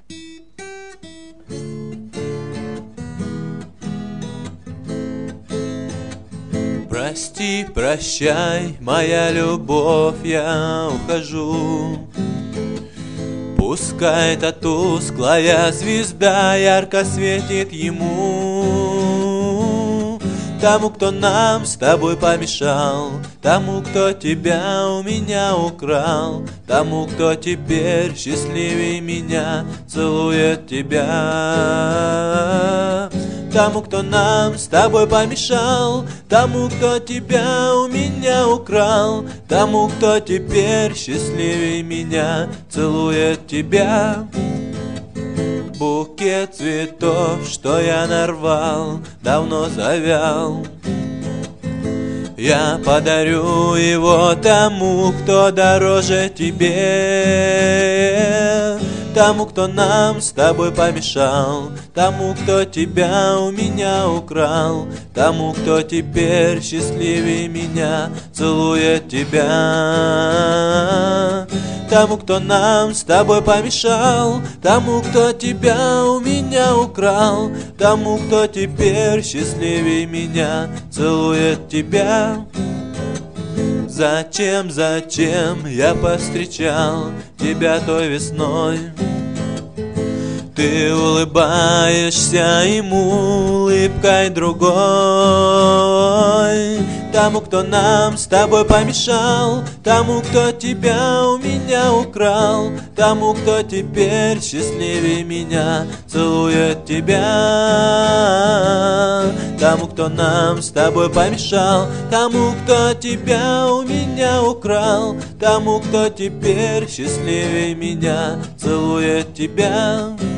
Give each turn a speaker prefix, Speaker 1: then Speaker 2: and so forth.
Speaker 1: Прости, прощай, моя любовь, я ухожу. Пускай эта тусклая звезда ярко светит ему, тому, кто нам с тобой помешал, тому, кто тебя у меня украл, тому, кто теперь счастливее меня целует тебя. Тому, кто нам с тобой помешал, тому, кто тебя у меня украл, тому, кто теперь счастливее меня целует тебя. Букет цветов, что я нарвал, давно завял. Я подарю его тому, кто дороже тебе, тому, кто нам с тобой помешал, тому, кто тебя у меня украл, тому, кто теперь счастливее меня целует тебя. Тому, кто нам с тобой помешал, тому, кто тебя у меня украл, тому, кто теперь счастливее меня целует тебя. Зачем я повстречал тебя той весной? Ты улыбаешься ему улыбкой другой. Тому, кто нам с тобой помешал, тому, кто тебя у меня украл, тому, кто теперь счастливее меня целует тебя. Тому, кто нам с тобой помешал, тому, кто тебя у меня украл, тому, кто теперь счастливее меня целует тебя.